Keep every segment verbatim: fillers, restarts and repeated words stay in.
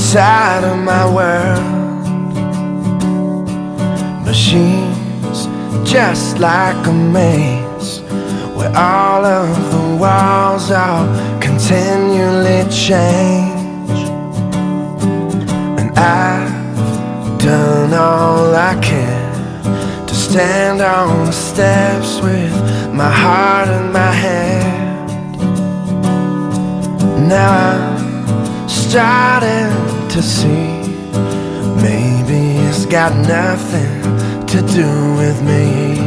inside of my world. But she's just like a maze, where all of the walls are continually change. And I've done all I can to stand on the steps with my heart in my hand. Now I'm starting to see, maybe it's got nothing to do with me.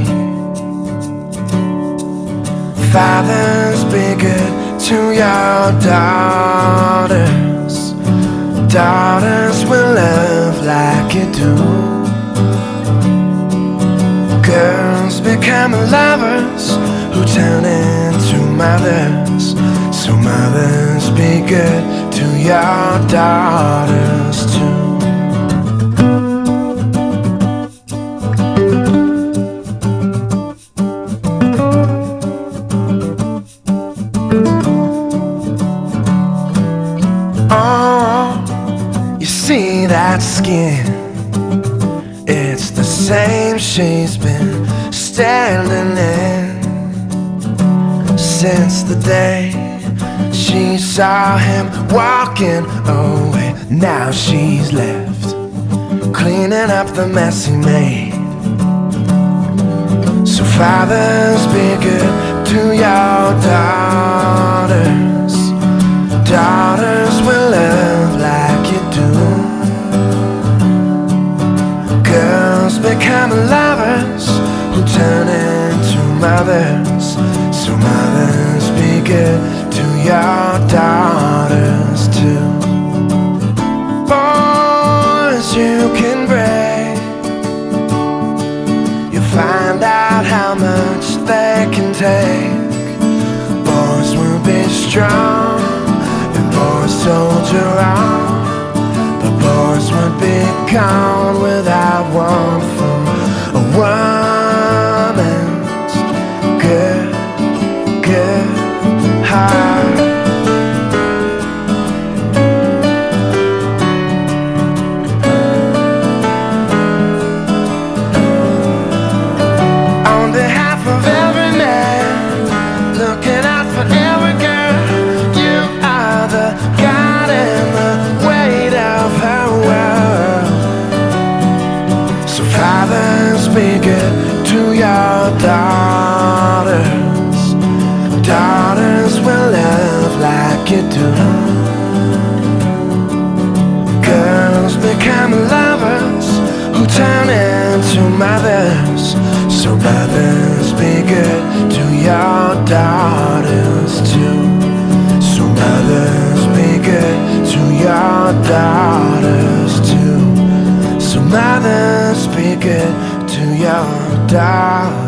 Fathers, be good to your daughters. Daughters will love like you do. Girls become lovers who turn into mothers. So mothers, be good to your daughters too. See that skin, it's the same she's been standing in since the day she saw him walking away. Now she's left cleaning up the mess he made. So fathers, be good to your daughters. Daughters will love like you do. Girls become lovers who turn into mothers. So mothers, be good to your daughters too. Boys, you can break, you find out how much they can take. Boys will be strong, boys soldier on, but boys would be gone without one from a woman's good, good heart. On behalf of every man, looking out for every girl, you are the God and the weight of her world. So fathers, be good to your daughters. Daughters will love like you do. Girls become lovers who turn into mothers. So mothers, be good to your daughters too. So mothers, be good to your daughters too. So mothers, be good to your daughters.